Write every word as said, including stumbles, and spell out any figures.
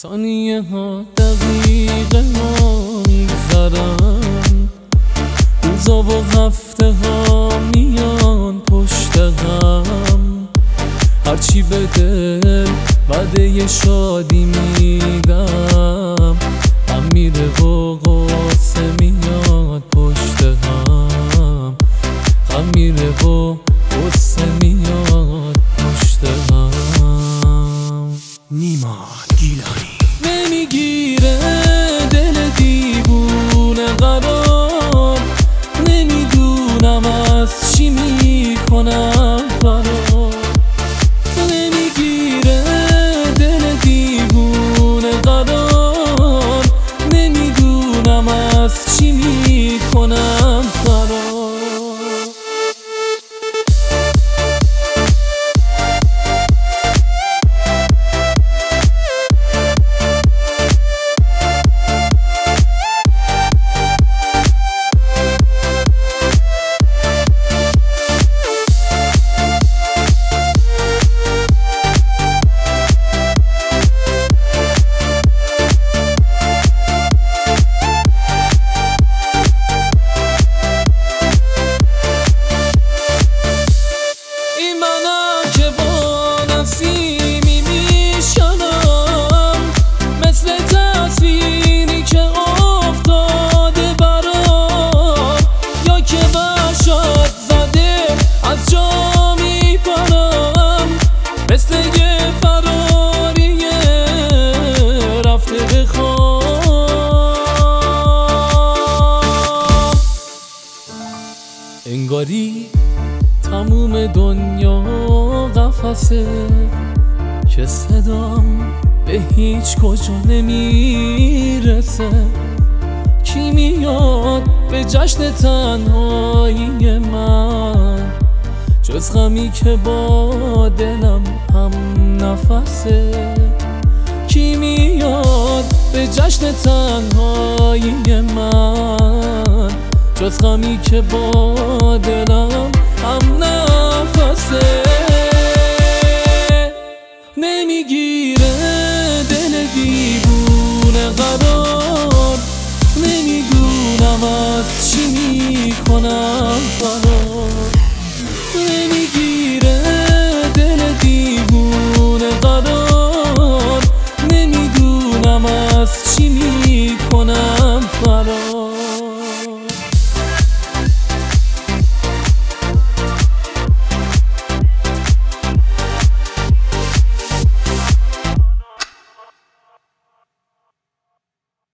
ثانیه ها دقیقه ها میگذرن، روزا و هفته ها میان پشت هم. هرچی به دل وعده شادی میدم، هم میره و قصه میاد پشت هم. هم میره و قصه میاد پشت هم. نیما گیلانی نمیگیره دل دیوونه قرار، نمیدونم از چی میکنم فرار. نمیگیره دل دیوونه قرار، نمیدونم از چی میکنم فرار. مثل یه فراریه رفته به خواب، انگاری تموم دنیا قفسه که صدام به هیچ کجا نمیرسه. کی میاد به جشن تنهایی من، جز غمی که با دلم هم نفسه. کی میاد به جشن تنهایی من، جز غمی که با دلم هم نفسه. نمیگیره دل دیوونه قرار، نمیدونم از چی میکنم